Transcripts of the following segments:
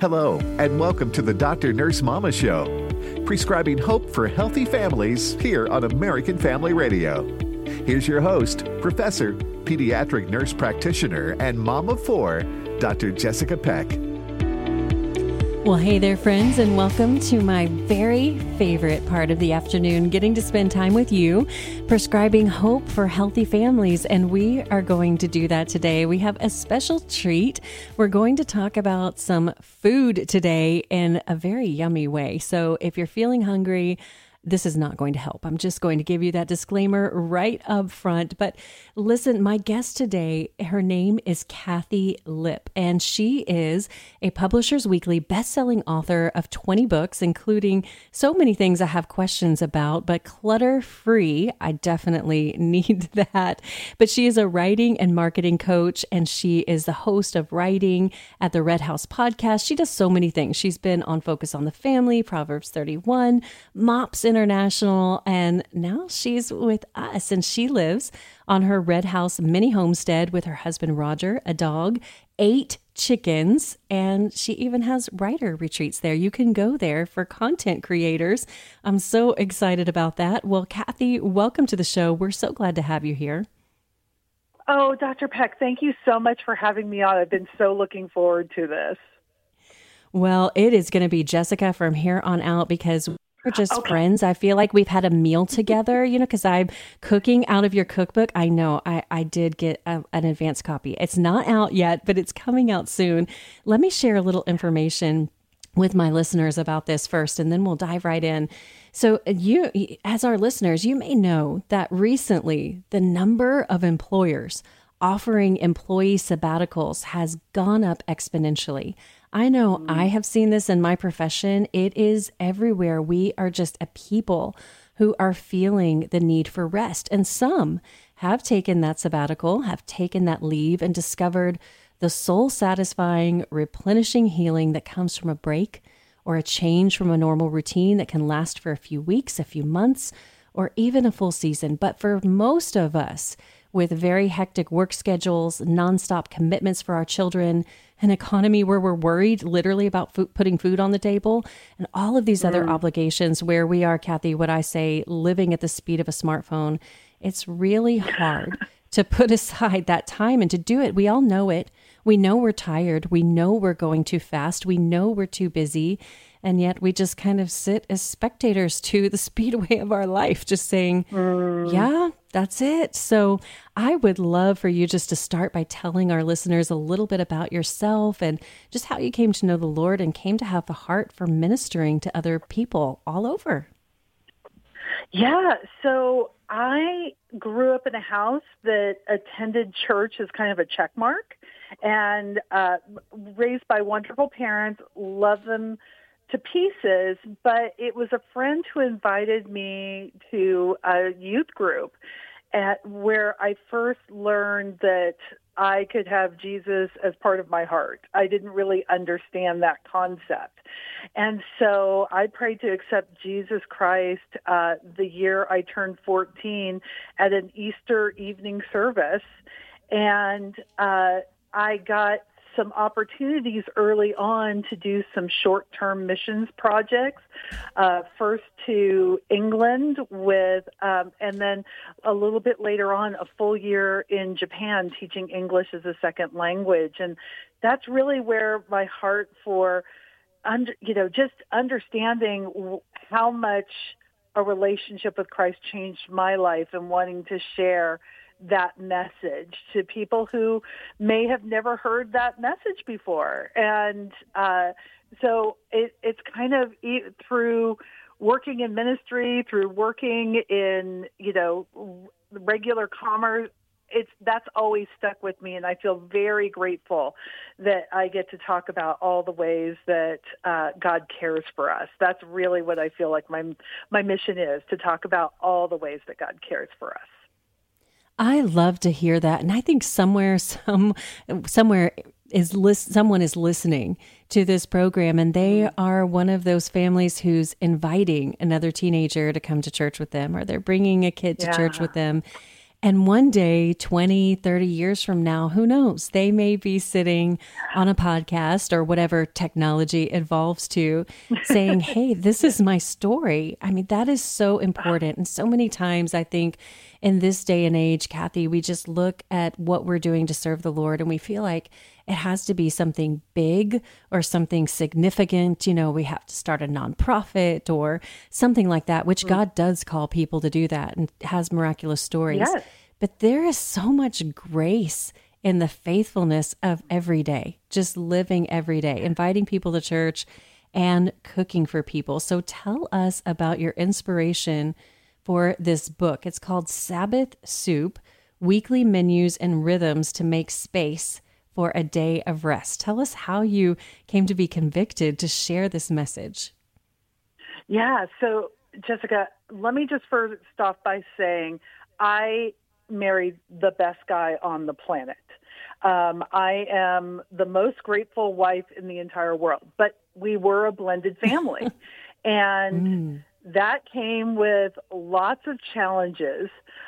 Hello, and welcome to the Dr. Nurse Mama Show, prescribing hope for healthy families here on American Family Radio. Here's your host, Professor, Pediatric Nurse Practitioner, and Mom of Four, Dr. Jessica Peck. Well, hey there, friends, and welcome to my very favorite part of the afternoon, getting to spend time with you, prescribing hope for healthy families. And we are going to do that today. We have a special treat. We're going to talk about some food today in a very yummy way. So if you're feeling hungry, this is not going to help. I'm just going to give you that disclaimer right up front. But listen, my guest today, her name is Kathy Lipp, and she is a Publishers Weekly best-selling author of 20 books, including so many things I have questions about, but clutter-free. I definitely need that. But she is a writing and marketing coach, and she is the host of Writing at the Red House podcast. She does so many things. She's been on Focus on the Family, Proverbs 31, MOPS International, and now she's with us, and she lives on her Red House mini homestead with her husband Roger, a dog, 8 chickens, and she even has writer retreats there. You can go there for content creators. I'm so excited about that. Well, Kathy, welcome to the show. We're so glad to have you here. Oh, Dr. Peck, thank you so much for having me on. I've been so looking forward to this. Well, it is going to be Jessica from here on out because we're just friends. I feel like we've had a meal together, because I'm cooking out of your cookbook. I know I did get an advance copy. It's not out yet, but it's coming out soon. Let me share a little information with my listeners about this first, and then we'll dive right in. So you, as our listeners, you may know that recently the number of employers offering employee sabbaticals has gone up exponentially. I know I have seen this in my profession. It is everywhere. We are just a people who are feeling the need for rest. And some have taken that sabbatical, have taken that leave, and discovered the soul-satisfying, replenishing healing that comes from a break or a change from a normal routine that can last for a few weeks, a few months, or even a full season. But for most of us, with very hectic work schedules, nonstop commitments for our children, an economy where we're worried literally about putting food on the table, and all of these other obligations where we are, Kathy, what I say, living at the speed of a smartphone, it's really hard to put aside that time and to do it. We all know it. We know we're tired. We know we're going too fast. We know we're too busy. And yet we just kind of sit as spectators to the speedway of our life, just saying, yeah, that's it. So I would love for you just to start by telling our listeners a little bit about yourself and just how you came to know the Lord and came to have a heart for ministering to other people all over. Yeah, so I grew up in a house that attended church as kind of a check mark, and raised by wonderful parents, love them to pieces, but it was a friend who invited me to a youth group where I first learned that I could have Jesus as part of my heart. I didn't really understand that concept. And so I prayed to accept Jesus Christ the year I turned 14 at an Easter evening service. And I got some opportunities early on to do some short-term missions projects, first to England and then a little bit later on, a full year in Japan teaching English as a second language. And that's really where my heart for, just understanding how much a relationship with Christ changed my life and wanting to share that message to people who may have never heard that message before. And so it's kind of through working in ministry, through working in, regular commerce, that's always stuck with me. And I feel very grateful that I get to talk about all the ways that God cares for us. That's really what I feel like my mission is, to talk about all the ways that God cares for us. I love to hear that. And I think somewhere someone is listening to this program, and they are one of those families who's inviting another teenager to come to church with them, or they're bringing a kid to church with them. And one day, 20, 30 years from now, who knows? They may be sitting on a podcast or whatever technology evolves to saying, hey, this is my story. I mean, that is so important. And so many times I think in this day and age, Kathy, we just look at what we're doing to serve the Lord and we feel like it has to be something big or something significant. You know, we have to start a nonprofit or something like that, which God does call people to do that and has miraculous stories. Yes. But there is so much grace in the faithfulness of every day, just living every day, inviting people to church and cooking for people. So tell us about your inspiration for this book. It's called Sabbath Soup, Weekly Menus and Rhythms to Make Space for a Day of Rest. Tell us how you came to be convicted to share this message. Yeah. So, Jessica, let me just first off by saying I married the best guy on the planet. I am the most grateful wife in the entire world, but we were a blended family. And that came with lots of challenges,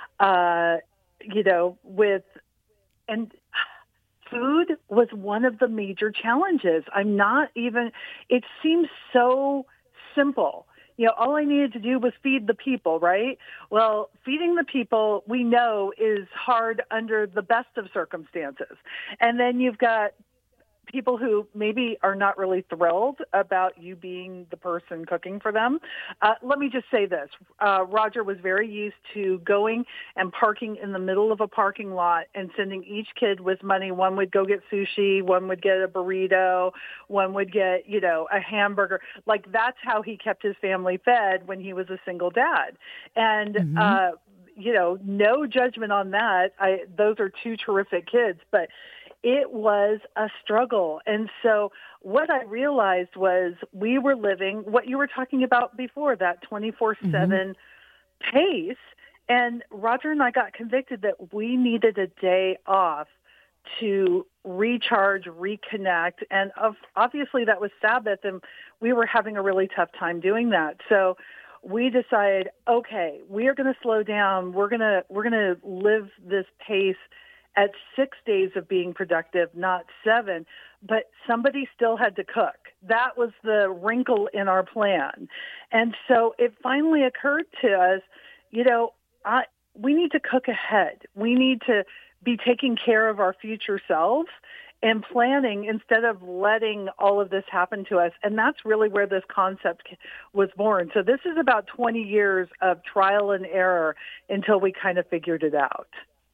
and food was one of the major challenges. It seems so simple. You know, all I needed to do was feed the people, right? Well, feeding the people we know is hard under the best of circumstances. And then you've got people who maybe are not really thrilled about you being the person cooking for them. Let me just say this. Roger was very used to going and parking in the middle of a parking lot and sending each kid with money. One would go get sushi, one would get a burrito, one would get, a hamburger. Like that's how he kept his family fed when he was a single dad. And, no judgment on that. Those are two terrific kids, but it was a struggle. And so what I realized was we were living what you were talking about before, that 24/7 pace. And Roger and I got convicted that we needed a day off to recharge, reconnect. And obviously that was Sabbath, and we were having a really tough time doing that. So we decided, okay, we are going to slow down. We're going to live this pace at 6 days of being productive, not 7, but somebody still had to cook. That was the wrinkle in our plan. And so it finally occurred to us, we need to cook ahead. We need to be taking care of our future selves and planning instead of letting all of this happen to us. And that's really where this concept was born. So this is about 20 years of trial and error until we kind of figured it out.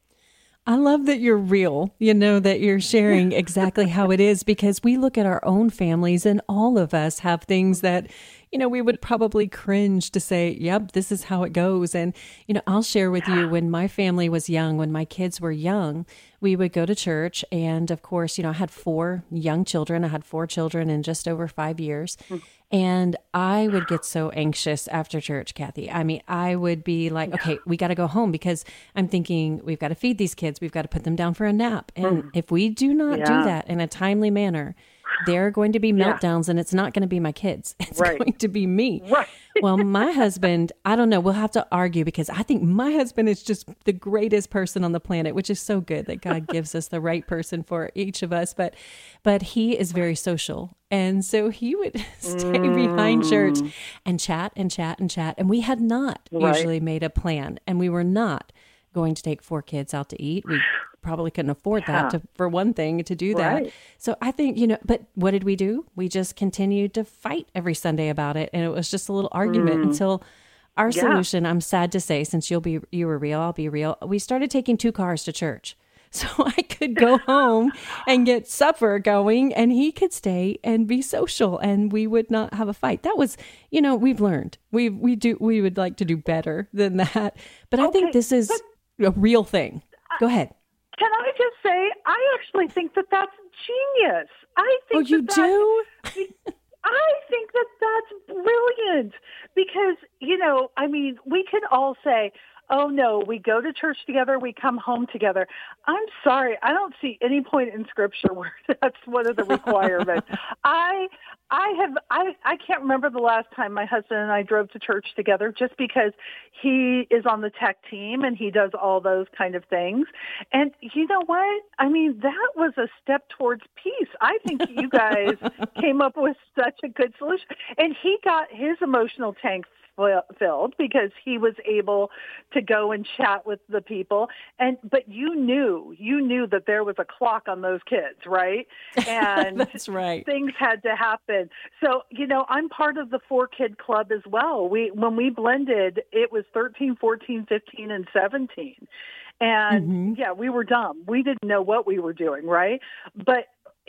I love that you're real, that you're sharing exactly how it is, because we look at our own families and all of us have things that, we would probably cringe to say, yep, this is how it goes. And, I'll share with you when my family was young, when my kids were young, we would go to church. And of course, I had 4 young children. I had 4 children in just over 5 years. And I would get so anxious after church, Kathy. I mean, I would be like, okay, we got to go home because I'm thinking we've got to feed these kids. We've got to put them down for a nap. And if we do not do that in a timely manner, there are going to be meltdowns and it's not going to be my kids. It's going to be me. Right. Well, my husband, I don't know. We'll have to argue because I think my husband is just the greatest person on the planet, which is so good that God gives us the right person for each of us. But he is very social. And so he would stay behind church and chat and chat and chat. And we had not usually made a plan. And we were not going to take 4 kids out to eat. We probably couldn't afford that for one thing to do that. So I think, but what did we do? We just continued to fight every Sunday about it. And it was just a little argument until our solution, I'm sad to say, since you were real, I'll be real. We started taking 2 cars to church. So I could go home and get supper going and he could stay and be social and we would not have a fight. That was, we've learned. We would like to do better than that. But I think this is a real thing. Go ahead. Can I just say, I actually think that that's genius. I think you do? I think that that's brilliant because, we can all say, Oh, no, we go to church together. We come home together. I'm sorry. I don't see any point in Scripture where that's one of the requirements. I can't remember the last time my husband and I drove to church together, just because he is on the tech team and he does all those kind of things. And you know what? I mean, that was a step towards peace. I think you guys came up with such a good solution. And he got his emotional tank filled because he was able to go and chat with the people. But you knew that there was a clock on those kids, right? And that's right. Things had to happen. So, I'm part of the 4-kid club as well. When we blended, it was 13, 14, 15, and 17. And yeah, we were dumb. We didn't know what we were doing, right? But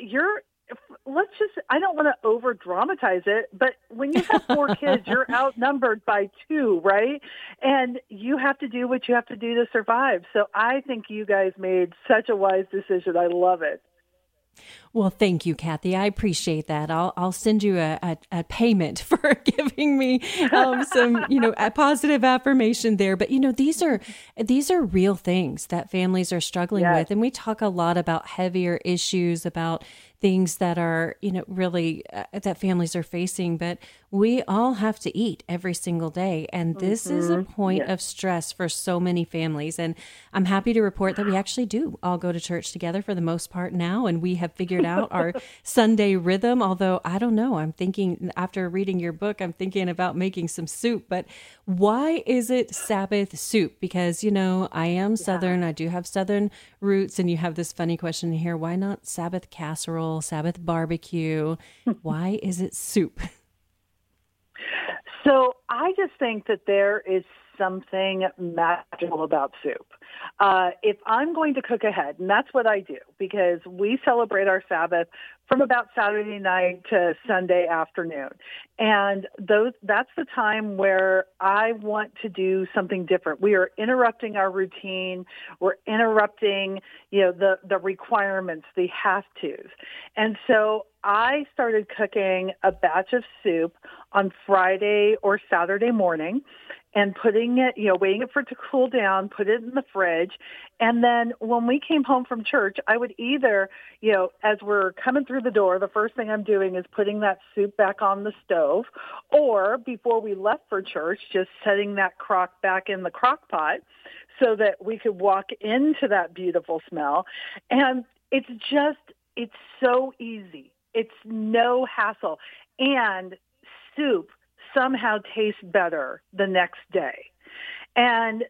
I don't want to over dramatize it, but when you have 4 kids, you're outnumbered by 2, right? And you have to do what you have to do to survive. So I think you guys made such a wise decision. I love it. Well, thank you, Kathy. I appreciate that. I'll send you a payment for giving me some, a positive affirmation there. But these are real things that families are struggling with, and we talk a lot about heavier issues, about things that are, really that families are facing. But we all have to eat every single day, and this is a point of stress for so many families. And I'm happy to report that we actually do all go to church together for the most part now, and we have figured out our Sunday rhythm. Although I don't know, I'm thinking after reading your book, I'm thinking about making some soup. But why is it Sabbath soup? Because I am Southern. I do have Southern roots, and you have this funny question here: why not Sabbath casserole, Sabbath barbecue? Why is it soup? So I just think that there is something magical about soup. If I'm going to cook ahead, and that's what I do, because we celebrate our Sabbath from about Saturday night to Sunday afternoon. And that's the time where I want to do something different. We are interrupting our routine. We're interrupting, the requirements, the have-tos. And so I started cooking a batch of soup on Friday or Saturday morning and putting it, waiting for it to cool down, put it in the fridge. And then when we came home from church, I would either, as we're coming through the door, the first thing I'm doing is putting that soup back on the stove, or before we left for church, just setting that crock back in the crock pot so that we could walk into that beautiful smell. And it's so easy. It's no hassle. And soup somehow tastes better the next day. And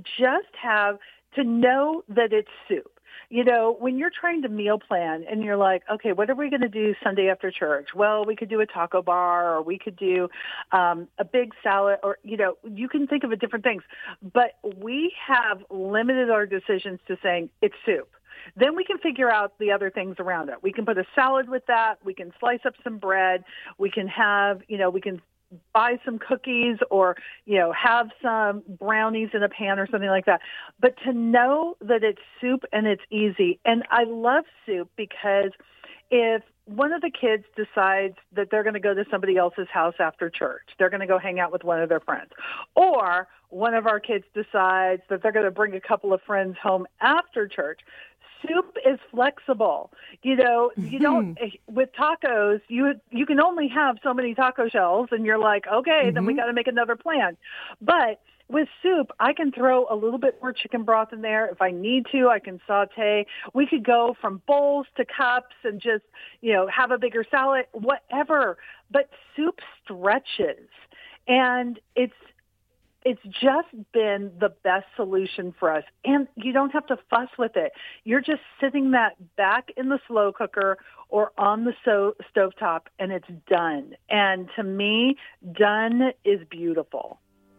to know that it's soup. When you're trying to meal plan and you're like, okay, what are we going to do Sunday after church? Well, we could do a taco bar, or we could do a big salad, or, you can think of different things. But we have limited our decisions to saying it's soup. Then we can figure out the other things around it. We can put a salad with that. We can slice up some bread. We can have, we can buy some cookies, or, have some brownies in a pan or something like that. But to know that it's soup and it's easy. And I love soup because if one of the kids decides that they're going to go to somebody else's house after church, they're going to go hang out with one of their friends, or one of our kids decides that they're going to bring a couple of friends home after church, soup is flexible. You don't, with tacos, you can only have so many taco shells, and you're like, okay, then we got to make another plan. But with soup, I can throw a little bit more chicken broth in there. If I need to, I can saute. We could go from bowls to cups and just, have a bigger salad, whatever. But soup stretches, and it's just been the best solution for us. And you don't have to fuss with it. You're just sitting that back in the slow cooker or on the stovetop, and it's done. And to me, done is beautiful.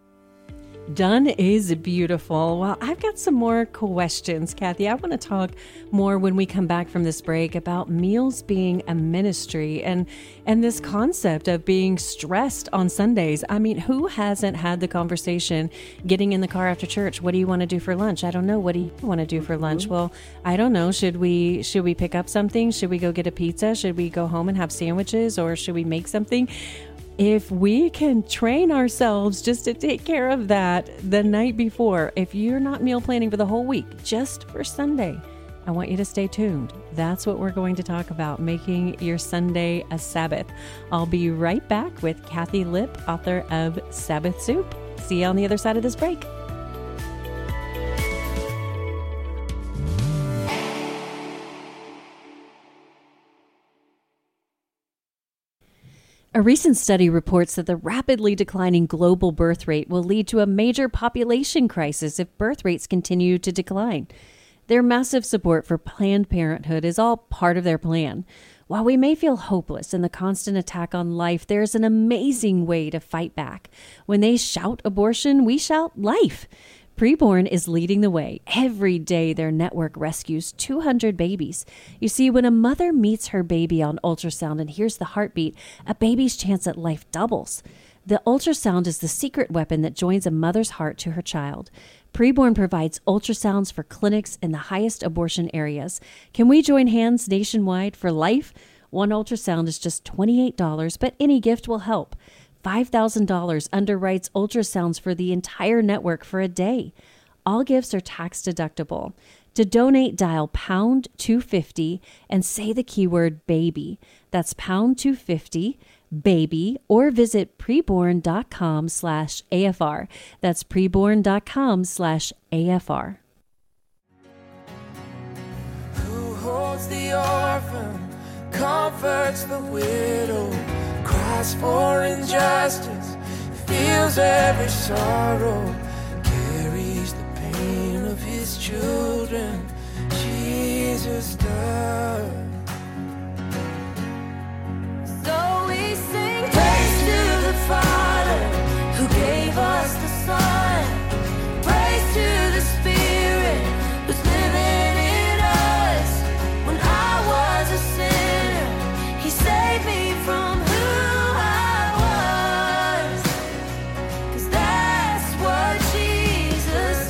Done is beautiful. Well, I've got some more questions, Kathy. I want to talk more when we come back from this break about meals being a ministry and this concept of being stressed on Sundays. I mean, who hasn't had the conversation getting in the car after church? What do you want to do for lunch? I don't know. What do you want to do for lunch? Well, I don't know. Should we pick up something? Should we go get a pizza? Should we go home and have sandwiches, or should we make something? if we can train ourselves just to take care of that the night before, if you're not meal planning for the whole week, just for Sunday, I want you to stay tuned. That's what we're going to talk about, making your Sunday a Sabbath. I'll be right back with Kathy Lipp, author of Sabbath Soup. See you on the other side of this break. A recent study reports that the rapidly declining global birth rate will lead to a major population crisis if birth rates continue to decline. Their massive support for Planned Parenthood is all part of their plan. While we may feel hopeless in the constant attack on life, there's an amazing way to fight back. When they shout abortion, we shout life. Preborn is leading the way. Every day, their network rescues 200 babies. You see, when a mother meets her baby on ultrasound and hears the heartbeat, a baby's chance at life doubles. The ultrasound is the secret weapon that joins a mother's heart to her child. Preborn provides ultrasounds for clinics in the highest abortion areas. Can we join hands nationwide for life? One ultrasound is just $28, but any gift will help. $5,000 underwrites ultrasounds for the entire network for a day. All gifts are tax deductible. To donate, dial pound 250 and say the keyword baby. That's pound 250 baby, or visit preborn.com/AFR. That's preborn.com/AFR. Who holds the orphan, comforts the widow, cries for injustice, feels every sorrow, carries the pain of his children. Jesus does. So we sing praise to the Father who gave us the Son, praise to the Spirit who's living in us. When I was a sinner, he saved me from who I was, 'cause that's what Jesus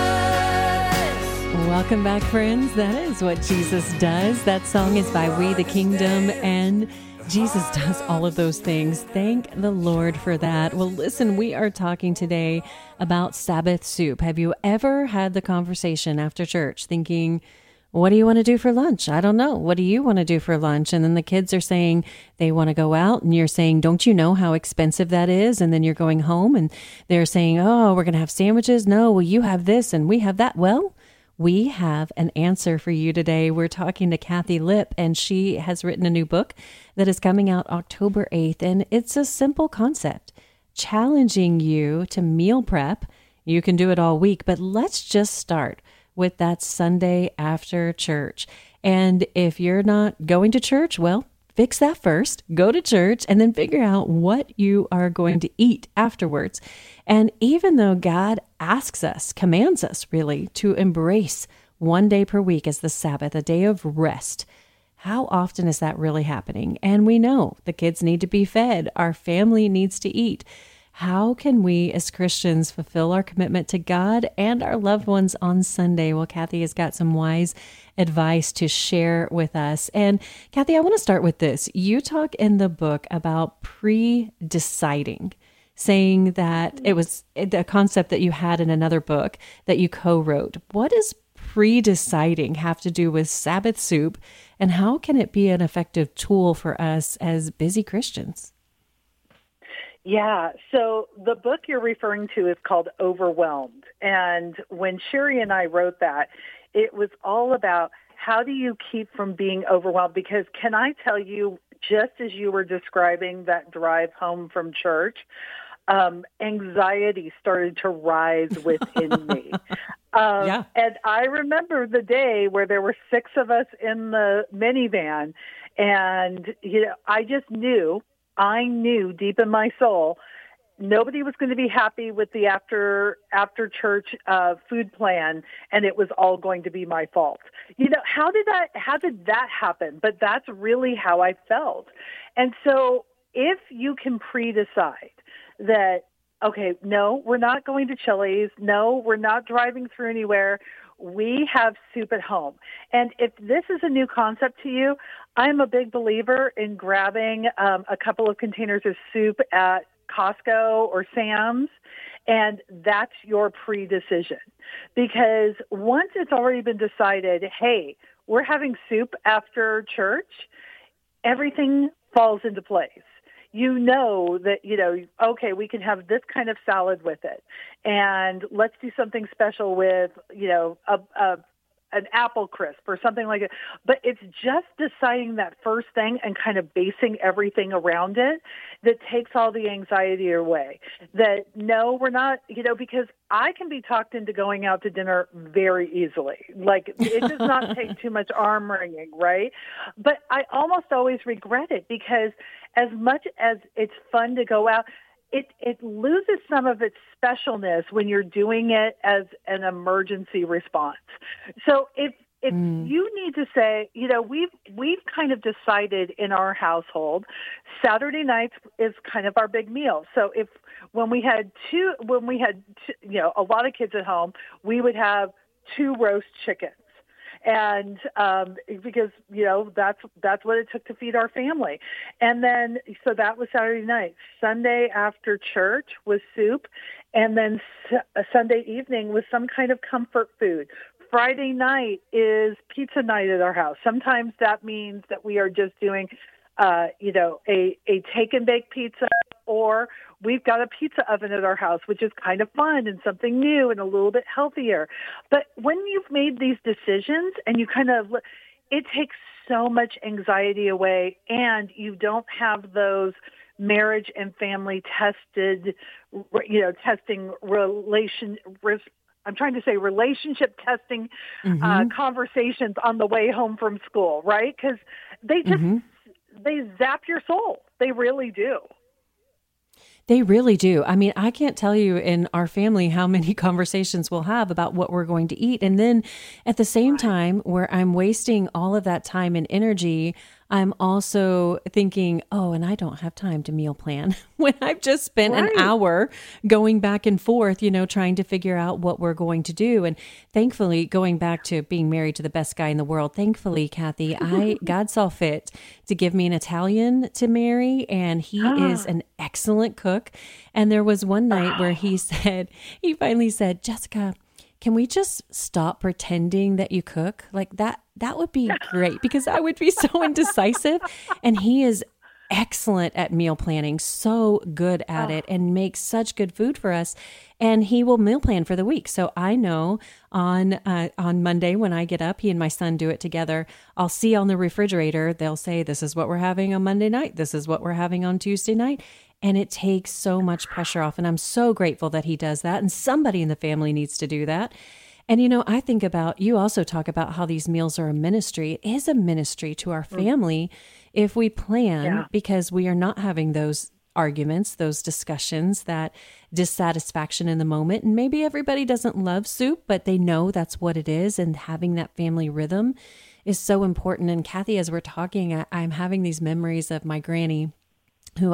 does. Welcome back, friends. That is what Jesus does. That song is by We the Kingdom, and Jesus does all of those things. Thank the Lord for that. Well, listen, we are talking today about Sabbath soup. Have you ever had the conversation after church thinking, what do you want to do for lunch? I don't know. What do you want to do for lunch? And then the kids are saying they want to go out, and you're saying, don't you know how expensive that is? And then you're going home and they're saying, oh, we're going to have sandwiches. No, well, you have this and we have that. Well, we have an answer for you today. We're talking to Kathy Lipp, and she has written a new book that is coming out October 8th. And it's a simple concept, challenging you to meal prep. You can do it all week, but let's just start with that Sunday after church. And if you're not going to church, well, fix that first. Go to church and then figure out what you are going to eat afterwards. And even though God asks us, commands us really, to embrace one day per week as the Sabbath, a day of rest, how often is that really happening? And we know the kids need to be fed. Our family needs to eat. How can we as Christians fulfill our commitment to God and our loved ones on Sunday? Well, Kathy has got some wise advice to share with us. And Kathy, I want to start with this. You talk in the book about pre-deciding, saying that it was the concept that you had in another book that you co-wrote. What does pre-deciding have to do with Sabbath soup, and how can it be an effective tool for us as busy Christians? Yeah, so the book you're referring to is called Overwhelmed. And when Sherry and I wrote that, it was all about how do you keep from being overwhelmed? Because can I tell you, just as you were describing that drive home from church, anxiety started to rise within me. And I remember the day where there were 6 of us in the minivan, and I just knew, deep in my soul, nobody was going to be happy with the after church food plan, and it was all going to be my fault. How did that happen? But that's really how I felt. And so if you can pre-decide that, okay, no, we're not going to Chili's. No, we're not driving through anywhere. we have soup at home. And if this is a new concept to you, I'm a big believer in grabbing a couple of containers of soup at Costco or Sam's, and that's your pre-decision. Because once it's already been decided, hey, we're having soup after church, everything falls into place. You know that, okay, we can have this kind of salad with it. And let's do something special with, an apple crisp or something like it. But it's just deciding that first thing and kind of basing everything around it that takes all the anxiety away. That, no, we're not, because I can be talked into going out to dinner very easily. Like, it does not take too much arm wringing, right? But I almost always regret it, because as much as it's fun to go out, it loses some of its specialness when you're doing it as an emergency response. So if you need to say, we've kind of decided in our household, Saturday nights is kind of our big meal. So when we had a lot of kids at home, we would have 2 roast chickens. And because, that's what it took to feed our family. And then, so that was Saturday night. Sunday after church was soup. And then Sunday evening was some kind of comfort food. Friday night is pizza night at our house. Sometimes that means that we are just doing, a take and bake pizza, or we've got a pizza oven at our house, which is kind of fun and something new and a little bit healthier. But when you've made these decisions and it takes so much anxiety away, and you don't have those marriage and family testing relationship testing conversations on the way home from school, right? Because they just, they zap your soul. They really do. They really do. I mean, I can't tell you in our family how many conversations we'll have about what we're going to eat. And then at the same time, where I'm wasting all of that time and energy, I'm also thinking, oh, and I don't have time to meal plan when I've just spent an hour going back and forth, trying to figure out what we're going to do. And thankfully, going back to being married to the best guy in the world, thankfully, Kathy, God saw fit to give me an Italian to marry, and he is an excellent cook. And there was one night where he finally said, Jessica, can we just stop pretending that you cook? Like that would be great, because I would be so indecisive. And he is excellent at meal planning, so good at it, and makes such good food for us. And he will meal plan for the week. So I know on Monday when I get up, he and my son do it together. I'll see on the refrigerator, they'll say, this is what we're having on Monday night. This is what we're having on Tuesday night. And it takes so much pressure off. And I'm so grateful that he does that. And somebody in the family needs to do that. And, I think about, you also talk about how these meals are a ministry. It is a ministry to our family if we plan, because we are not having those arguments, those discussions, that dissatisfaction in the moment. And maybe everybody doesn't love soup, but they know that's what it is. And having that family rhythm is so important. And Kathy, as we're talking, I'm having these memories of my granny, who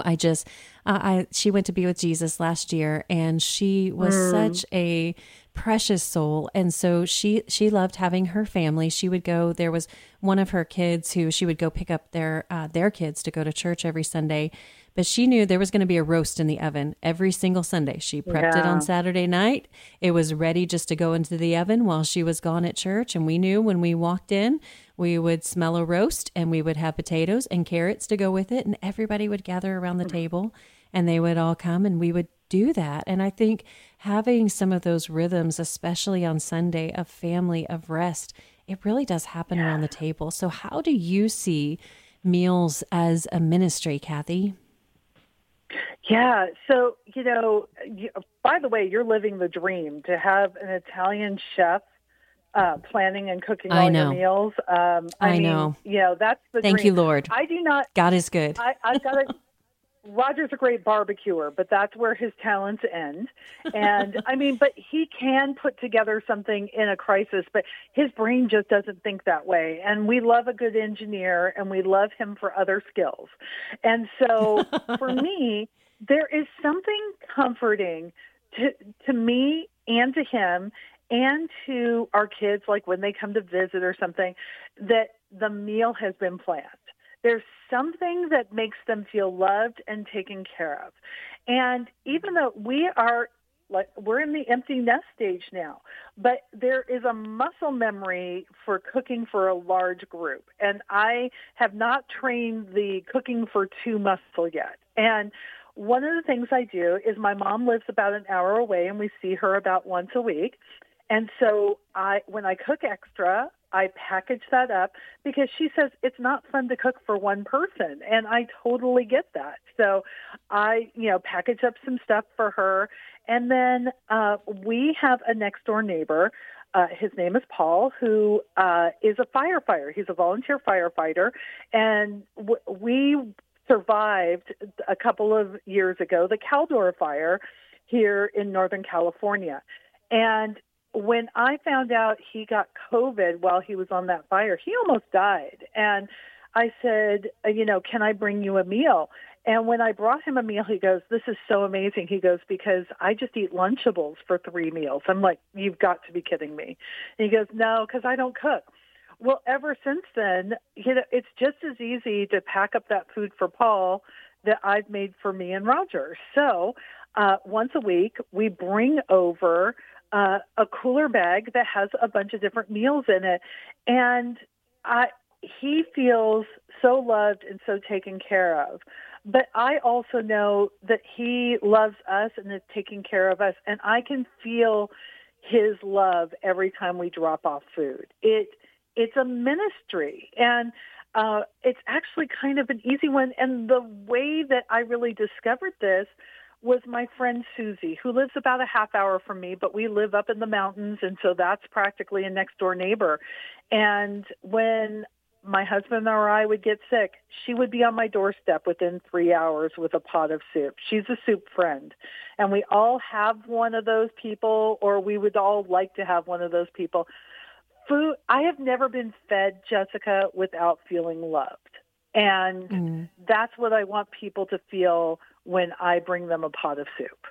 she went to be with Jesus last year, and she was such a precious soul. And so she loved having her family. She would go, there was one of her kids who she would go pick up their kids to go to church every Sunday. But she knew there was going to be a roast in the oven every single Sunday. She prepped it on Saturday night. It was ready just to go into the oven while she was gone at church. And we knew when we walked in, we would smell a roast, and we would have potatoes and carrots to go with it. And everybody would gather around the table, and they would all come, and we would do that. And I think having some of those rhythms, especially on Sunday, of family, of rest, it really does happen around the table. So how do you see meals as a ministry, Kathy? Yeah. So, by the way, you're living the dream to have an Italian chef planning and cooking all your meals. I know. That's the dream. Thank you, Lord. I do not. God is good. I've got to. Roger's a great barbecuer, but that's where his talents end. And but he can put together something in a crisis, but his brain just doesn't think that way. And we love a good engineer, and we love him for other skills. And so for me, there is something comforting to me and to him and to our kids, like when they come to visit or something, that the meal has been planned. There's something that makes them feel loved and taken care of. And even though we're in the empty nest stage now, but there is a muscle memory for cooking for a large group. And I have not trained the cooking for two muscle yet. And one of the things I do is my mom lives about an hour away, and we see her about once a week. And so when I cook extra, I package that up because she says it's not fun to cook for one person. And I totally get that. So I, package up some stuff for her. And then we have a next door neighbor. His name is Paul, who is a firefighter. He's a volunteer firefighter. And we survived a couple of years ago the Caldor fire here in Northern California. And when I found out he got COVID while he was on that fire, he almost died. And I said, can I bring you a meal? And when I brought him a meal, he goes, this is so amazing. He goes, because I just eat Lunchables for 3 meals. I'm like, you've got to be kidding me. And he goes, no, because I don't cook. Well, ever since then, it's just as easy to pack up that food for Paul that I've made for me and Roger. So once a week, we bring over a cooler bag that has a bunch of different meals in it. And he feels so loved and so taken care of. But I also know that he loves us and is taking care of us. And I can feel his love every time we drop off food. It's a ministry. And it's actually kind of an easy one. And the way that I really discovered this was my friend Susie, who lives about a half hour from me, but we live up in the mountains, and so that's practically a next-door neighbor. And when my husband or I would get sick, she would be on my doorstep within 3 hours with a pot of soup. She's a soup friend. And we all have one of those people, or we would all like to have one of those people. Food, I have never been fed, Jessica, without feeling loved. And that's what I want people to feel when I bring them a pot of soup.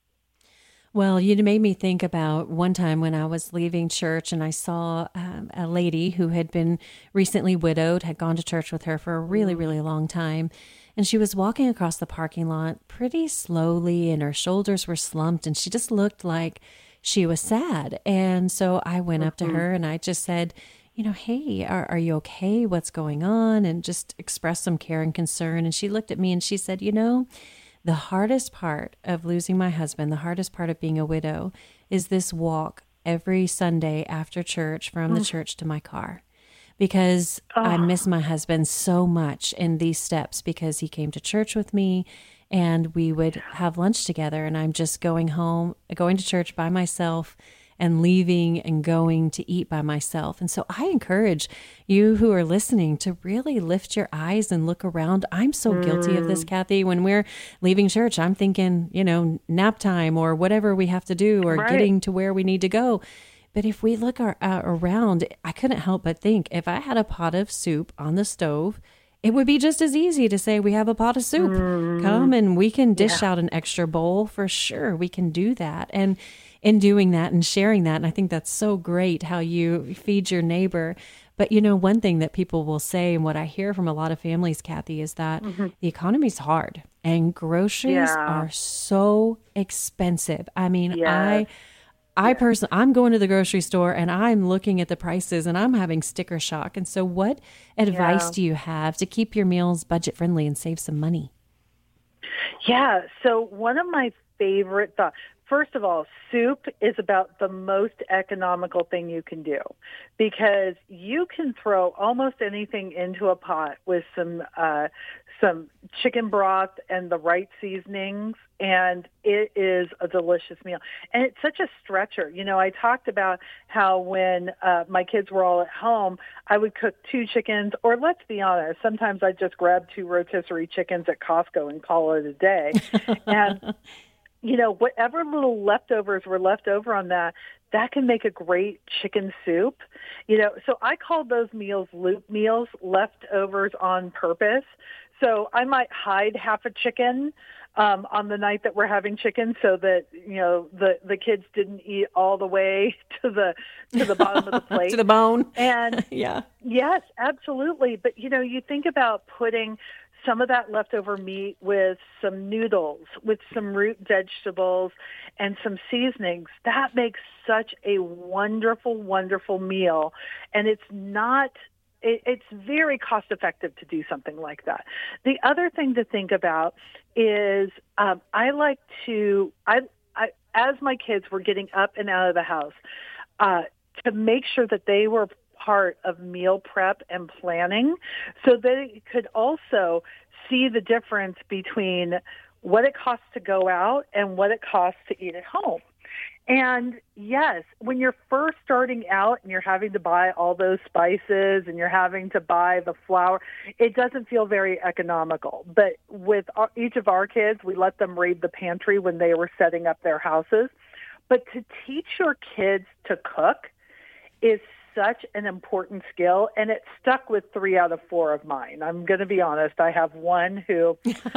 Well, you made me think about one time when I was leaving church and I saw a lady who had been recently widowed, had gone to church with her for a really, really long time. And she was walking across the parking lot pretty slowly and her shoulders were slumped and she just looked like she was sad. And so I went up to her and I just said, hey, are you okay? What's going on? And just expressed some care and concern. And she looked at me and she said, the hardest part of losing my husband, the hardest part of being a widow is this walk every Sunday after church from the church to my car. Because I miss my husband so much in these steps because he came to church with me and we would have lunch together and I'm just going to church by myself and leaving and going to eat by myself. And so I encourage you who are listening to really lift your eyes and look around. I'm so guilty of this, Kathy. When we're leaving church, I'm thinking, nap time or whatever we have to do or getting to where we need to go. But if we look around, I couldn't help but think if I had a pot of soup on the stove, it would be just as easy to say we have a pot of soup. Come and we can dish out an extra bowl for sure. We can do that. And in doing that and sharing that, and I think that's so great how you feed your neighbor. But one thing that people will say, and what I hear from a lot of families, Kathy, is that the economy's hard and groceries are so expensive. I mean, I personally, I'm going to the grocery store and I'm looking at the prices and I'm having sticker shock. And so what advice do you have to keep your meals budget friendly and save some money? Yeah. So one of my favorite thoughts, first of all, soup is about the most economical thing you can do because you can throw almost anything into a pot with some chicken broth and the right seasonings, and it is a delicious meal. And it's such a stretcher. I talked about how when my kids were all at home, I would cook 2 chickens, or let's be honest, sometimes I'd just grab 2 rotisserie chickens at Costco and call it a day. And whatever little leftovers were left over on that can make a great chicken soup. So I called those meals loop meals, leftovers on purpose. So I might hide half a chicken on the night that we're having chicken, so that the kids didn't eat all the way to the bottom of the plate to the bone. And yeah, yes, absolutely. But you think about putting some of that leftover meat with some noodles, with some root vegetables, and some seasonings. That makes such a wonderful, wonderful meal, and it's very cost effective to do something like that. The other thing to think about is as my kids were getting up and out of the house, to make sure that they were part of meal prep and planning, so they could also see the difference between what it costs to go out and what it costs to eat at home. And yes, when you're first starting out and you're having to buy all those spices and you're having to buy the flour, it doesn't feel very economical. But with each of our kids, we let them raid the pantry when they were setting up their houses. But to teach your kids to cook is such an important skill, and it stuck with 3 out of 4 of mine. I'm going to be honest. I have one who,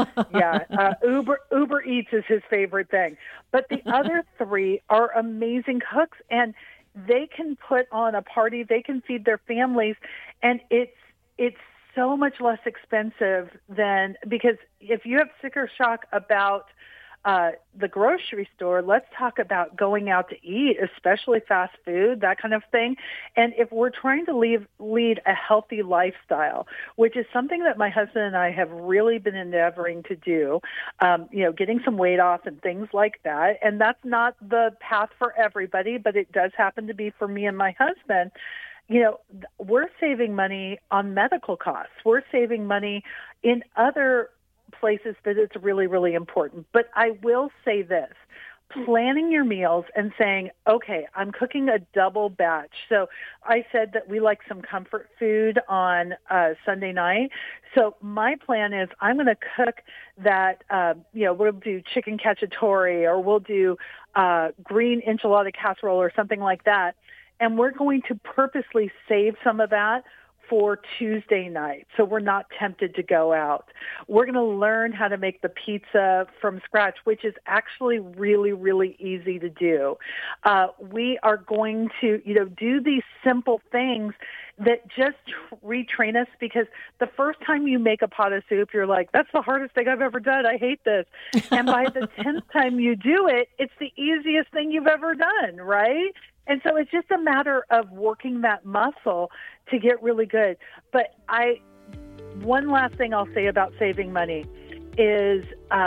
Uber Eats is his favorite thing. But the other 3 are amazing cooks, and they can put on a party. They can feed their families, and it's so much less expensive than, because if you have sticker shock about the grocery store, let's talk about going out to eat, especially fast food, that kind of thing. And if we're trying to lead a healthy lifestyle, which is something that my husband and I have really been endeavoring to do, getting some weight off and things like that. And that's not the path for everybody, but it does happen to be for me and my husband. We're saving money on medical costs. We're saving money in other places that it's really, really important. But I will say this, planning your meals and saying, okay, I'm cooking a double batch. So I said that we like some comfort food on Sunday night. So my plan is I'm going to cook that, we'll do chicken cacciatore, or we'll do green enchilada casserole or something like that. And we're going to purposely save some of that for Tuesday night, so we're not tempted to go out. We're going to learn how to make the pizza from scratch, which is actually really, really easy to do. We are going to, do these simple things that just retrain us, because the first time you make a pot of soup, you're like, that's the hardest thing I've ever done. I hate this. And by the 10th time you do it, it's the easiest thing you've ever done, right? And so it's just a matter of working that muscle to get really good. But one last thing I'll say about saving money is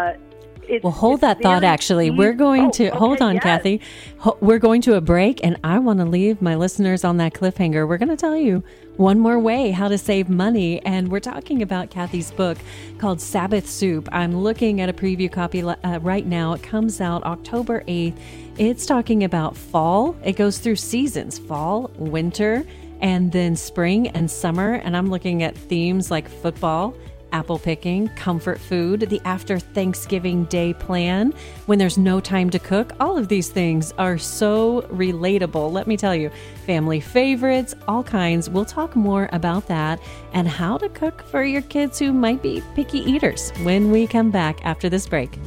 hold that thought, actually. We're going to, hold on, yes. Kathy. We're going to a break, and I want to leave my listeners on that cliffhanger. We're going to tell you one more way how to save money, and we're talking about Kathy's book called Sabbath Soup. I'm looking at a preview copy right now. It comes out October 8th. It's talking about fall. It goes through seasons, fall, winter, and then spring and summer. And I'm looking at themes like football, apple picking, comfort food, the after Thanksgiving Day plan, when there's no time to cook. All of these things are so relatable. Let me tell you, family favorites, all kinds. We'll talk more about that and how to cook for your kids who might be picky eaters when we come back after this break.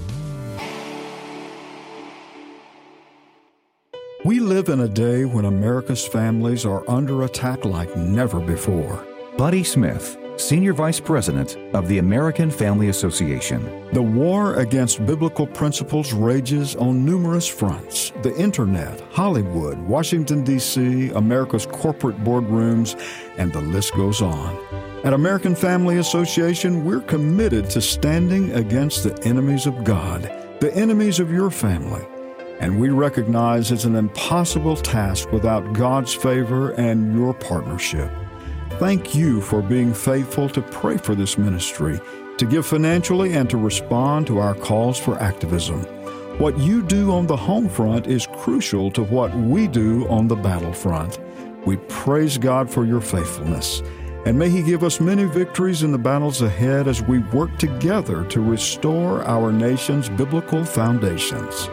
We live in a day when America's families are under attack like never before. Buddy Smith, Senior Vice President of the American Family Association. The war against biblical principles rages on numerous fronts. The internet, Hollywood, Washington, D.C., America's corporate boardrooms, and the list goes on. At American Family Association, we're committed to standing against the enemies of God, the enemies of your family. And we recognize it's an impossible task without God's favor and your partnership. Thank you for being faithful to pray for this ministry, to give financially, and to respond to our calls for activism. What you do on the home front is crucial to what we do on the battlefront. We praise God for your faithfulness, and may He give us many victories in the battles ahead as we work together to restore our nation's biblical foundations.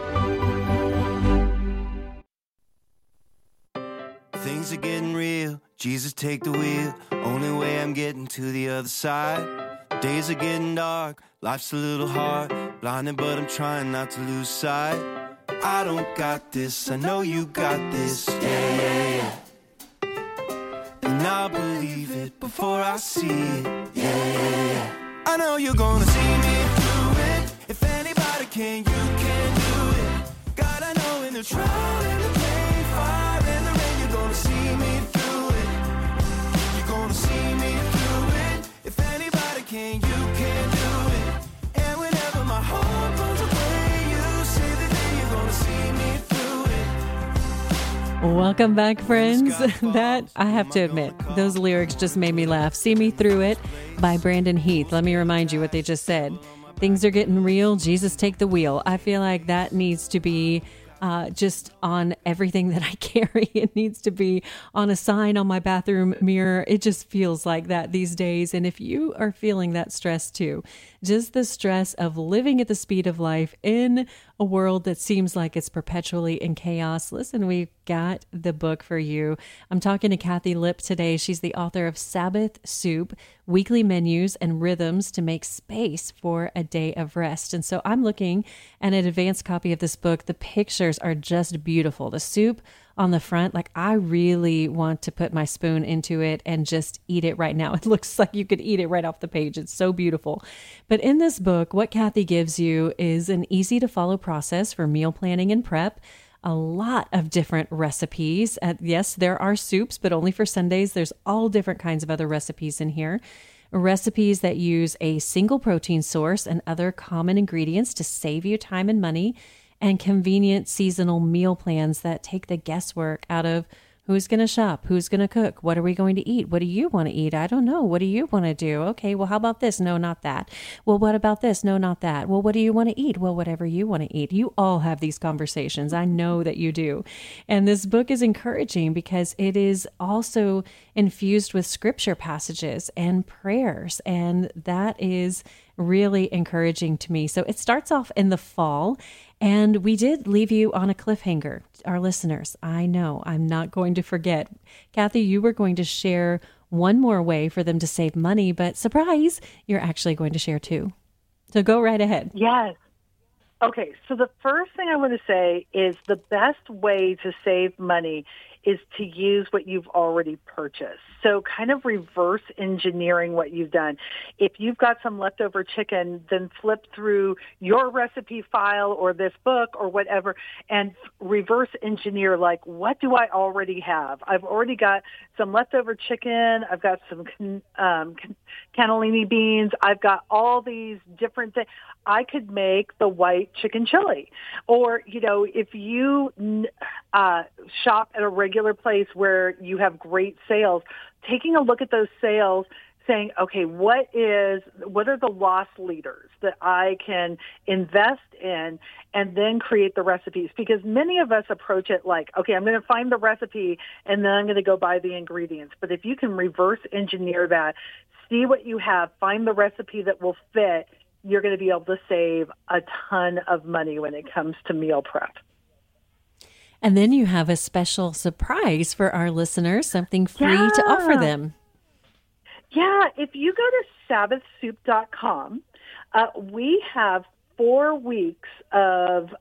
Things are getting real. Jesus, take the wheel. Only way I'm getting to the other side. Days are getting dark, life's a little hard. Blinded, but I'm trying not to lose sight. I don't got this, I know you got this. Yeah, yeah, yeah. And I believe it before I see it. Yeah, yeah, yeah. I know you're gonna see me through it. If anybody can, you can do it. God, I know in the trial, in the pain, fire, in the rain, you're gonna see me through it. You're gonna see me through it. If anybody can, you can do it. And whenever my heart goes away, you say that day you're gonna see me through it. Welcome back, friends. That, I have to admit, those lyrics just made me laugh. See Me Through It by Brandon Heath. Let me remind you what they just said. Things are getting real. Jesus, take the wheel. I feel like that needs to be just on everything that I carry. It needs to be on a sign on my bathroom mirror. It just feels like that these days. And if you are feeling that stress too, just the stress of living at the speed of life in a world that seems like it's perpetually in chaos, listen, we've got the book for you. I'm talking to Kathy Lipp today. She's the author of Sabbath Soup, Weekly Menus and Rhythms to Make Space for a Day of Rest. And so I'm looking at an advanced copy of this book. The pictures are just beautiful. The soup on the front, like I really want to put my spoon into it and just eat it right now. It looks like you could eat it right off the page. It's so beautiful. But in this book, what Kathy gives you is an easy to follow process for meal planning and prep. A lot of different recipes. Yes, there are soups, but only for Sundays. There's all different kinds of other recipes in here. Recipes that use a single protein source and other common ingredients to save you time and money, and convenient seasonal meal plans that take the guesswork out of who's going to shop, who's going to cook, what are we going to eat, what do you want to eat? I don't know. What do you want to do? Okay, well, how about this? No, not that. Well, what about this? No, not that. Well, what do you want to eat? Well, whatever you want to eat. You all have these conversations. I know that you do. And this book is encouraging because it is also infused with scripture passages and prayers, and that is really encouraging to me. So it starts off in the fall, and we did leave you on a cliffhanger. Our listeners, I know, I'm not going to forget. Kathy, you were going to share one more way for them to save money, but surprise, you're actually going to share two. So go right ahead. Yes. Okay, so the first thing I want to say is the best way to save money is to use what you've already purchased. So kind of reverse engineering what you've done. If you've got some leftover chicken, then flip through your recipe file or this book or whatever and reverse engineer, like, what do I already have? I've already got some leftover chicken. I've got some cannellini beans. I've got all these different things. I could make the white chicken chili. Or, you know, if you shop at a regular place where you have great sales, taking a look at those sales, saying, okay, what are the loss leaders that I can invest in and then create the recipes? Because many of us approach it like, okay, I'm going to find the recipe and then I'm going to go buy the ingredients. But if you can reverse engineer that, see what you have, find the recipe that will fit, you're going to be able to save a ton of money when it comes to meal prep. And then you have a special surprise for our listeners, something free to offer them. Yeah, if you go to sabbathsoup.com, we have 4 weeks of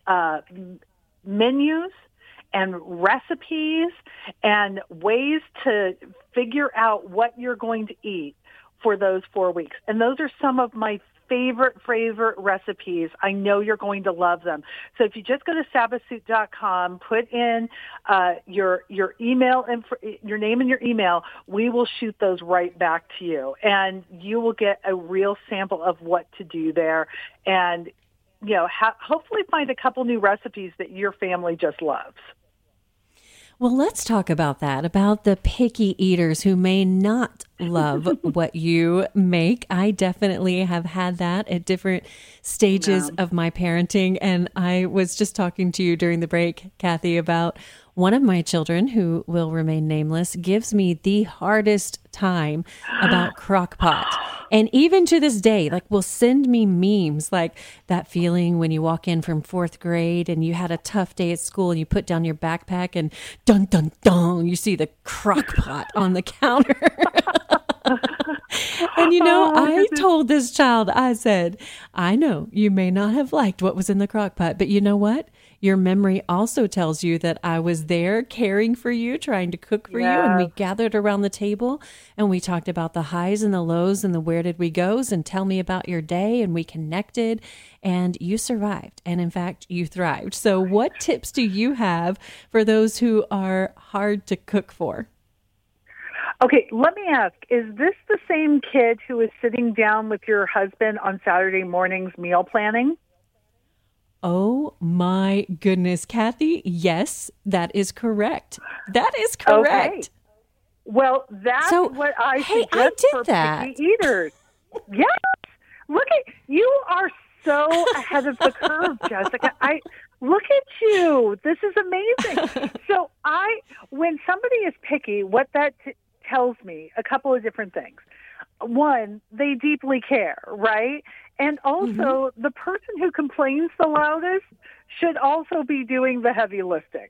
menus and recipes and ways to figure out what you're going to eat for those 4 weeks. And those are some of my favorite recipes. I know you're going to love them. So if you just go to sabbathsoup.com, put in your email and your name and your email, we will shoot those right back to you, and you will get a real sample of what to do there, and you know, hopefully find a couple new recipes that your family just loves. Well, let's talk about that, about the picky eaters who may not love what you make. I definitely have had that at different stages of my parenting. And I was just talking to you during the break, Kathy, about one of my children, who will remain nameless, gives me the hardest time about Crock-Pot. And even to this day, like, will send me memes like that feeling when you walk in from 4th grade and you had a tough day at school and you put down your backpack and dun, dun, dun, you see the Crock-Pot on the counter. And I told this child, I said, I know you may not have liked what was in the crock pot, but you know what? Your memory also tells you that I was there caring for you, trying to cook for you. And we gathered around the table and we talked about the highs and the lows and the where did we goes and tell me about your day. And we connected and you survived. And in fact, you thrived. So what tips do you have for those who are hard to cook for? Okay, let me ask, is this the same kid who is sitting down with your husband on Saturday mornings meal planning? Oh my goodness, Kathy. Yes, that is correct. That is correct. Okay. Well, that's what I suggest for picky eaters. Yes. Look at you are so ahead of the curve, Jessica. Look at you. This is amazing. So when somebody is picky, what that tells me a couple of different things. One, they deeply care, right? And also, the person who complains the loudest should also be doing the heavy lifting.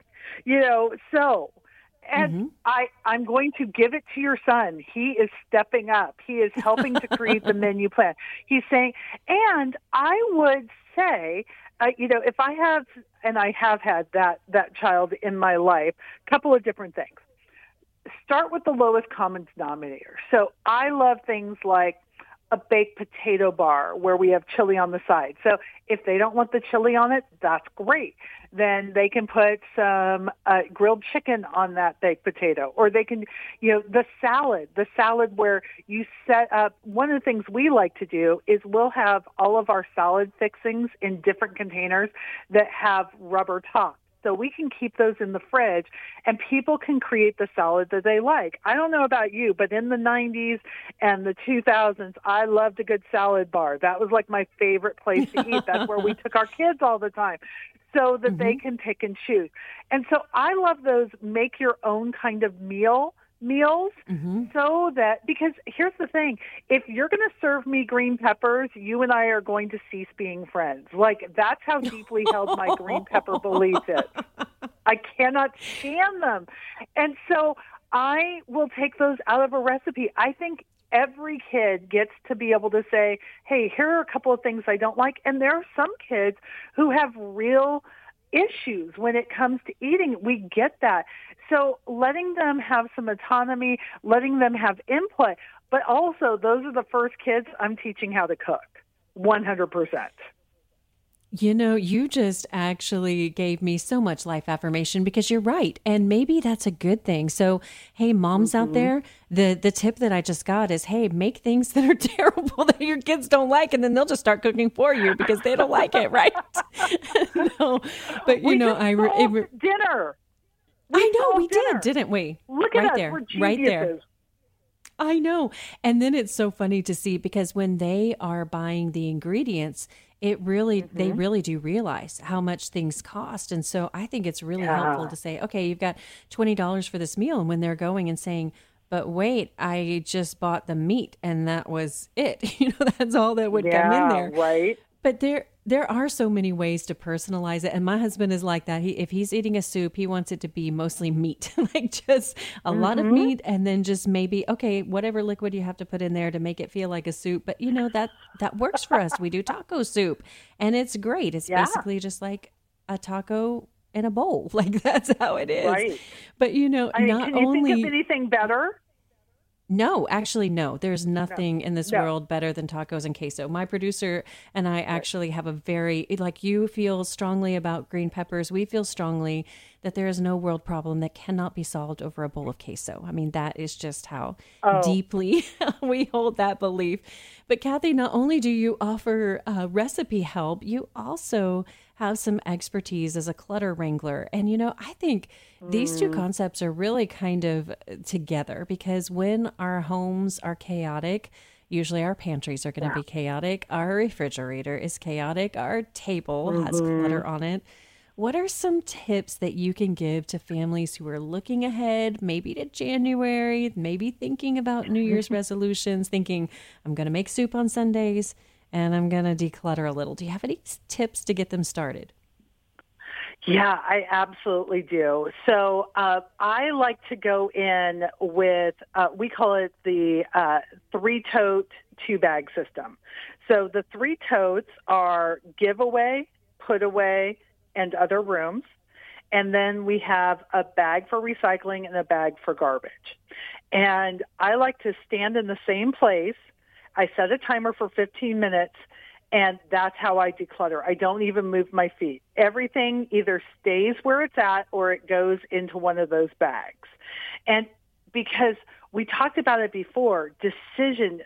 And I'm going to give it to your son. He is stepping up. He is helping to create the menu plan. He's saying, and I would say, if I have, and I have had that child in my life, a couple of different things. Start with the lowest common denominator. So I love things like a baked potato bar where we have chili on the side. So if they don't want the chili on it, that's great. Then they can put some grilled chicken on that baked potato. Or they can, the salad where you set up, one of the things we like to do is we'll have all of our salad fixings in different containers that have rubber tops. So we can keep those in the fridge and people can create the salad that they like. I don't know about you, but in the 90s and the 2000s, I loved a good salad bar. That was like my favorite place to eat. That's where we took our kids all the time so that they can pick and choose. And so I love those make your own kind of meals so that, because here's the thing, if you're going to serve me green peppers, you and I are going to cease being friends. Like, that's how deeply held my green pepper belief is. I cannot stand them. And so I will take those out of a recipe. I think every kid gets to be able to say, hey, here are a couple of things I don't like. And there are some kids who have real issues when it comes to eating. We get that. So letting them have some autonomy, letting them have input, but also those are the first kids I'm teaching how to cook, 100%. You just actually gave me so much life affirmation because you're right. And maybe that's a good thing. So, hey, moms out there, the tip that I just got is, hey, make things that are terrible that your kids don't like, and then they'll just start cooking for you because they don't like it, right? No, but dinner. I know we did, didn't we? Look at right us, there, we're geniuses. Right there. I know. And then it's so funny to see because when they are buying the ingredients, it really, they really do realize how much things cost. And so I think it's really helpful to say, okay, you've got $20 for this meal. And when they're going and saying, but wait, I just bought the meat and that was it. That's all that would come in there. Right. But there are so many ways to personalize it. And my husband is like that. If he's eating a soup, he wants it to be mostly meat, like just a lot of meat. And then just maybe, okay, whatever liquid you have to put in there to make it feel like a soup. But that works for us. We do taco soup and it's great. It's basically just like a taco in a bowl. Like that's how it is. Right. But can you think of anything better? No, actually, no. There's nothing in this world better than tacos and queso. My producer and I actually have a very, like you feel strongly about green peppers. We feel strongly that there is no world problem that cannot be solved over a bowl of queso. I mean, that is just how deeply we hold that belief. But Kathy, not only do you offer recipe help, you also have some expertise as a clutter wrangler. And, I think these two concepts are really kind of together because when our homes are chaotic, usually our pantries are going to be chaotic. Our refrigerator is chaotic. Our table has clutter on it. What are some tips that you can give to families who are looking ahead, maybe to January, maybe thinking about New Year's resolutions, thinking, I'm going to make soup on Sundays and I'm going to declutter a little. Do you have any tips to get them started? Yeah, I absolutely do. So I like to go in with, we call it the 3-tote 2-bag system. So the 3 totes are giveaway, put away, and other rooms. And then we have a bag for recycling and a bag for garbage. And I like to stand in the same place. I set a timer for 15 minutes, and that's how I declutter. I don't even move my feet. Everything either stays where it's at or it goes into one of those bags. And because we talked about it before, decision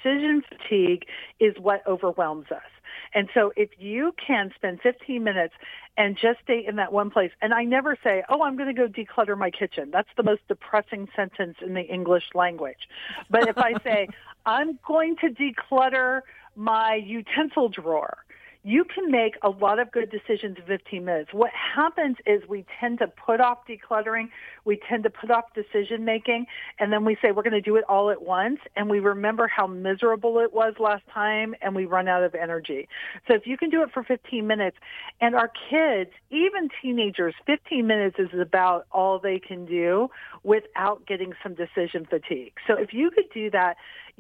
fatigue is what overwhelms us. And so if you can spend 15 minutes and just stay in that one place, and I never say, oh, I'm going to go declutter my kitchen. That's the most depressing sentence in the English language. But if I say, I'm going to declutter my utensil drawer, you can make a lot of good decisions in 15 minutes. What happens is we tend to put off decluttering, we tend to put off decision making, and then we say we're going to do it all at once, and we remember how miserable it was last time, and we run out of energy. So if you can do it for 15 minutes, and our kids, even teenagers, 15 minutes is about all they can do without getting some decision fatigue. So if you could do that,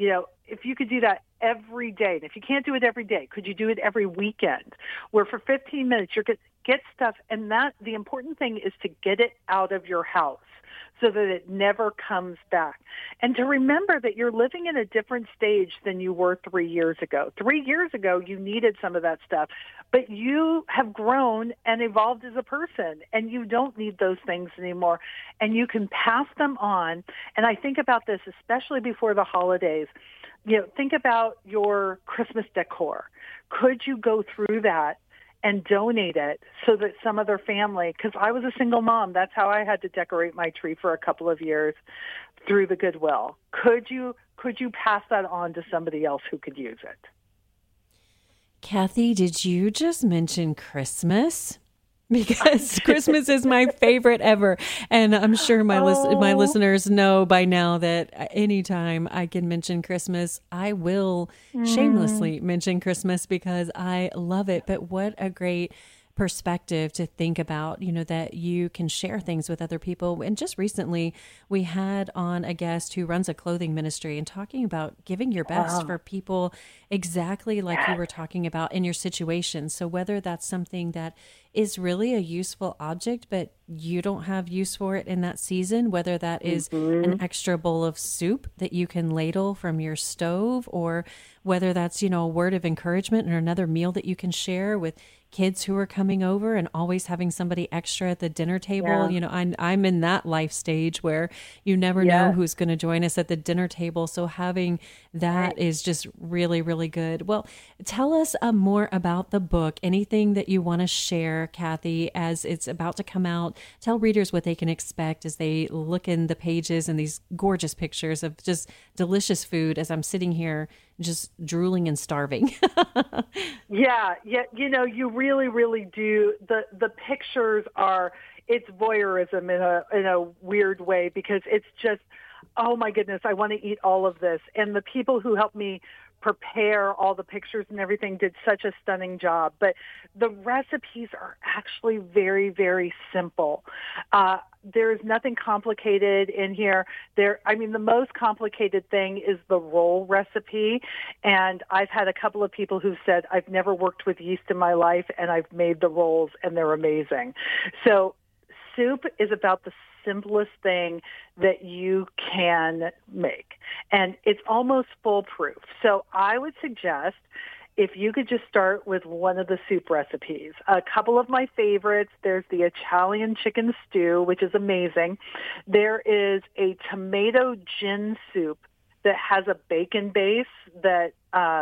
if you could do that every day, and if you can't do it every day, could you do it every weekend, where for 15 minutes you're going to get stuff, and that the important thing is to get it out of your house so that it never comes back. And to remember that you're living in a different stage than you were 3 years ago. 3 years ago, you needed some of that stuff, but you have grown and evolved as a person, and you don't need those things anymore, and you can pass them on. And I think about this, especially before the holidays. Think about your Christmas decor. Could you go through that and donate it so that some other family, because I was a single mom, that's how I had to decorate my tree for a couple of years through the Goodwill. Could you pass that on to somebody else who could use it? Kathy, did you just mention Christmas? Because Christmas is my favorite ever. And I'm sure my listeners know by now that anytime I can mention Christmas, I will shamelessly mention Christmas because I love it. But what a great perspective to think about, that you can share things with other people. And just recently we had on a guest who runs a clothing ministry and talking about giving your best for people exactly like you were talking about in your situation. So whether that's something that is really a useful object, but you don't have use for it in that season, whether that is an extra bowl of soup that you can ladle from your stove, or whether that's, a word of encouragement or another meal that you can share with kids who are coming over and always having somebody extra at the dinner table. I'm in that life stage where you never know who's going to join us at the dinner table. So having that is just really, really good. Well, tell us more about the book, anything that you want to share, Kathy, as it's about to come out. Tell readers what they can expect as they look in the pages and these gorgeous pictures of just delicious food as I'm sitting here just drooling and starving. Yeah. You really, really do. The pictures it's voyeurism in a weird way, because it's just, oh my goodness, I want to eat all of this. And the people who helped me prepare all the pictures and everything did such a stunning job. But the recipes are actually very, very simple. There's nothing complicated in here. The most complicated thing is the roll recipe. And I've had a couple of people who said, I've never worked with yeast in my life, and I've made the rolls, and they're amazing. So soup is about the simplest thing that you can make, and it's almost foolproof. So I would suggest if you could just start with one of the soup recipes. A couple of my favorites, there's the Italian chicken stew, which is amazing. There is a tomato gin soup that has a bacon base that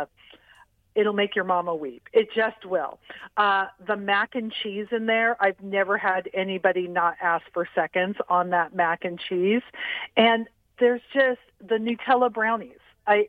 it'll make your mama weep. It just will. The mac and cheese in there, I've never had anybody not ask for seconds on that mac and cheese. And there's just the Nutella brownies. I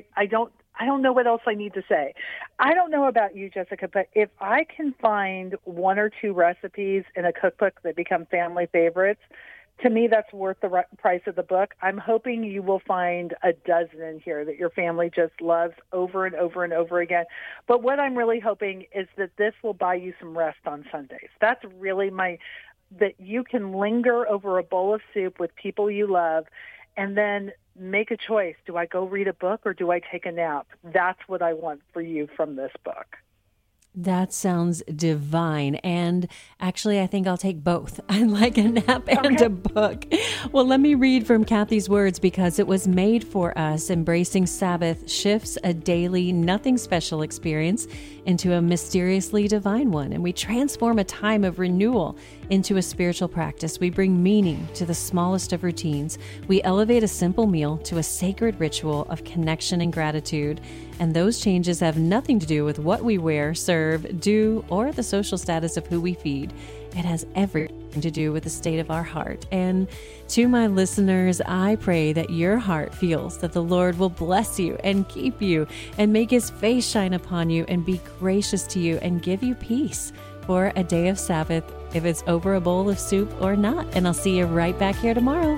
don't know what else I need to say. I don't know about you, Jessica, but if I can find one or two recipes in a cookbook that become family favorites, to me, that's worth the price of the book. I'm hoping you will find a dozen in here that your family just loves over and over and over again. But what I'm really hoping is that this will buy you some rest on Sundays. That's really that you can linger over a bowl of soup with people you love and then make a choice. Do I go read a book or do I take a nap? That's what I want for you from this book. That sounds divine. And actually, I think I'll take both. I like a nap and a book. Well, let me read from Kathy's words, because it was made for us. Embracing Sabbath shifts a daily, nothing special experience into a mysteriously divine one. And we transform a time of renewal into a spiritual practice. We bring meaning to the smallest of routines. We elevate a simple meal to a sacred ritual of connection and gratitude. And those changes have nothing to do with what we wear, serve, do, or the social status of who we feed. It has everything to do with the state of our heart. And to my listeners, I pray that your heart feels that the Lord will bless you and keep you and make his face shine upon you and be gracious to you and give you peace for a day of Sabbath, if it's over a bowl of soup or not. And I'll see you right back here tomorrow.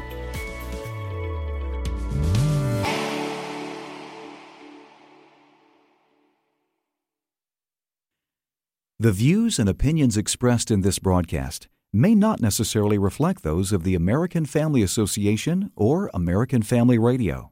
The views and opinions expressed in this broadcast may not necessarily reflect those of the American Family Association or American Family Radio.